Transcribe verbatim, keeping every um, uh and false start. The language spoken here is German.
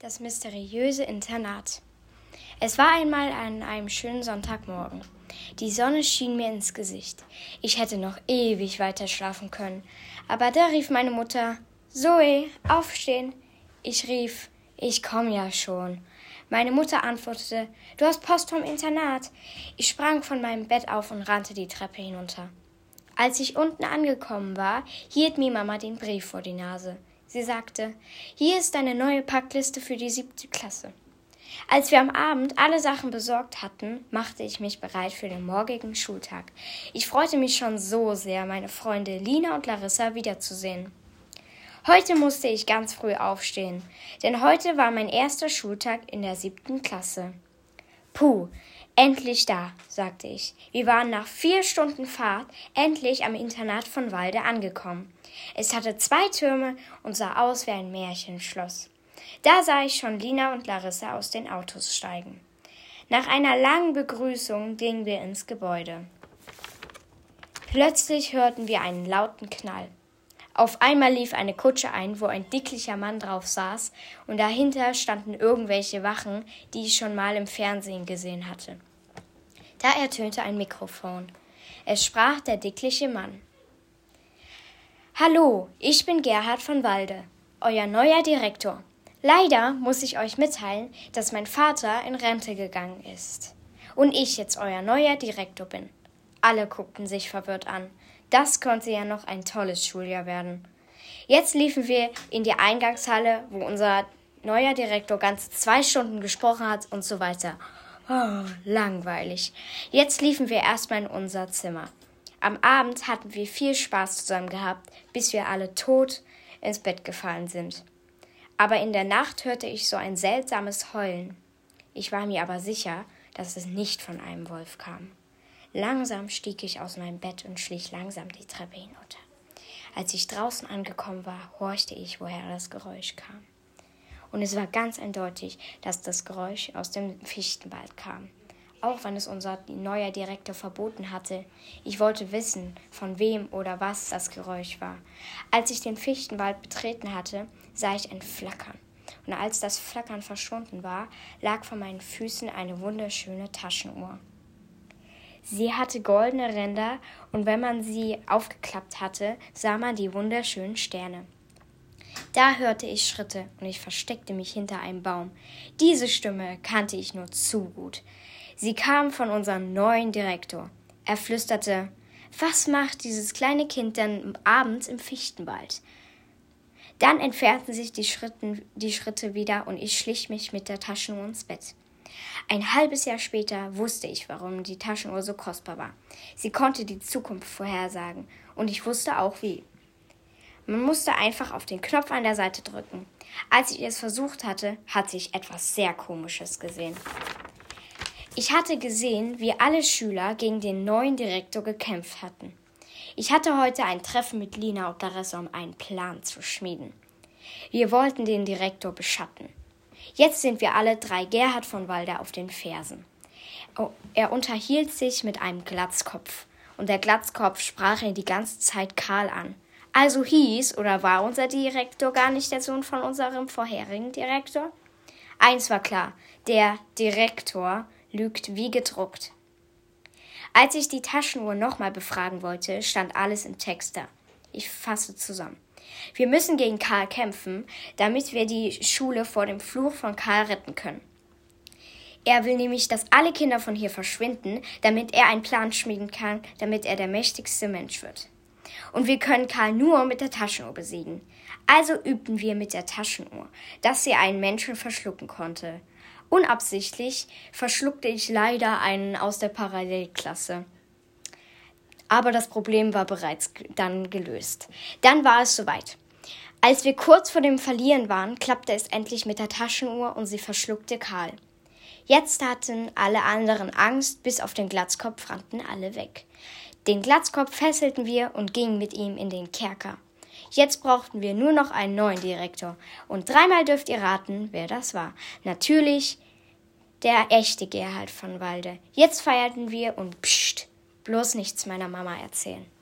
Das mysteriöse Internat. Es war einmal an einem schönen Sonntagmorgen. Die Sonne schien mir ins Gesicht. Ich hätte noch ewig weiter schlafen können. Aber da rief meine Mutter: »Zoe, aufstehen!« Ich rief: »Ich komm ja schon.« Meine Mutter antwortete: »Du hast Post vom Internat.« Ich sprang von meinem Bett auf und rannte die Treppe hinunter. Als ich unten angekommen war, hielt mir Mama den Brief vor die Nase. Sie sagte: »Hier ist deine neue Packliste für die siebte Klasse.« Als wir am Abend alle Sachen besorgt hatten, machte ich mich bereit für den morgigen Schultag. Ich freute mich schon so sehr, meine Freunde Lina und Larissa wiederzusehen. Heute musste ich ganz früh aufstehen, denn heute war mein erster Schultag in der siebten Klasse. Puh, endlich da, sagte ich. Wir waren nach vier Stunden Fahrt endlich am Internat von Walde angekommen. Es hatte zwei Türme und sah aus wie ein Märchenschloss. Da sah ich schon Lina und Larissa aus den Autos steigen. Nach einer langen Begrüßung gingen wir ins Gebäude. Plötzlich hörten wir einen lauten Knall. Auf einmal lief eine Kutsche ein, wo ein dicklicher Mann drauf saß, und dahinter standen irgendwelche Wachen, die ich schon mal im Fernsehen gesehen hatte. Da ertönte ein Mikrofon. Es sprach der dickliche Mann. »Hallo, ich bin Gerhard von Walde, euer neuer Direktor. Leider muss ich euch mitteilen, dass mein Vater in Rente gegangen ist und ich jetzt euer neuer Direktor bin.« Alle guckten sich verwirrt an. Das konnte ja noch ein tolles Schuljahr werden. Jetzt liefen wir in die Eingangshalle, wo unser neuer Direktor ganze zwei Stunden gesprochen hat und so weiter. Oh, langweilig. Jetzt liefen wir erstmal in unser Zimmer. Am Abend hatten wir viel Spaß zusammen gehabt, bis wir alle tot ins Bett gefallen sind. Aber in der Nacht hörte ich so ein seltsames Heulen. Ich war mir aber sicher, dass es nicht von einem Wolf kam. Langsam stieg ich aus meinem Bett und schlich langsam die Treppe hinunter. Als ich draußen angekommen war, horchte ich, woher das Geräusch kam. Und es war ganz eindeutig, dass das Geräusch aus dem Fichtenwald kam. Auch wenn es unser neuer Direktor verboten hatte. Ich wollte wissen, von wem oder was das Geräusch war. Als ich den Fichtenwald betreten hatte, sah ich ein Flackern. Und als das Flackern verschwunden war, lag vor meinen Füßen eine wunderschöne Taschenuhr. Sie hatte goldene Ränder, und wenn man sie aufgeklappt hatte, sah man die wunderschönen Sterne. Da hörte ich Schritte, und ich versteckte mich hinter einem Baum. Diese Stimme kannte ich nur zu gut. Sie kam von unserem neuen Direktor. Er flüsterte: »Was macht dieses kleine Kind denn abends im Fichtenwald?« Dann entfernten sich die, Schritten, die Schritte wieder, und ich schlich mich mit der Taschenuhr ins Bett. Ein halbes Jahr später wusste ich, warum die Taschenuhr so kostbar war. Sie konnte die Zukunft vorhersagen, und ich wusste auch wie. Man musste einfach auf den Knopf an der Seite drücken. Als ich es versucht hatte, hatte ich etwas sehr Komisches gesehen. Ich hatte gesehen, wie alle Schüler gegen den neuen Direktor gekämpft hatten. Ich hatte heute ein Treffen mit Lina und Larissa, um einen Plan zu schmieden. Wir wollten den Direktor beschatten. Jetzt sind wir alle drei Gerhard von Walde auf den Fersen. Oh, er unterhielt sich mit einem Glatzkopf, und der Glatzkopf sprach ihn die ganze Zeit Karl an. Also hieß oder war unser Direktor gar nicht der Sohn von unserem vorherigen Direktor? Eins war klar, der Direktor lügt wie gedruckt. Als ich die Taschenuhr nochmal befragen wollte, stand alles im Text da. Ich fasse zusammen. Wir müssen gegen Karl kämpfen, damit wir die Schule vor dem Fluch von Karl retten können. Er will nämlich, dass alle Kinder von hier verschwinden, damit er einen Plan schmieden kann, damit er der mächtigste Mensch wird. Und wir können Karl nur mit der Taschenuhr besiegen. Also übten wir mit der Taschenuhr, dass sie einen Menschen verschlucken konnte. Unabsichtlich verschluckte ich leider einen aus der Parallelklasse. Aber das Problem war bereits dann gelöst. Dann war es soweit. Als wir kurz vor dem Verlieren waren, klappte es endlich mit der Taschenuhr und sie verschluckte Karl. Jetzt hatten alle anderen Angst, bis auf den Glatzkopf rannten alle weg. Den Glatzkopf fesselten wir und gingen mit ihm in den Kerker. Jetzt brauchten wir nur noch einen neuen Direktor. Und dreimal dürft ihr raten, wer das war. Natürlich der echte Gerhard von Walde. Jetzt feierten wir und psst, bloß nichts meiner Mama erzählen.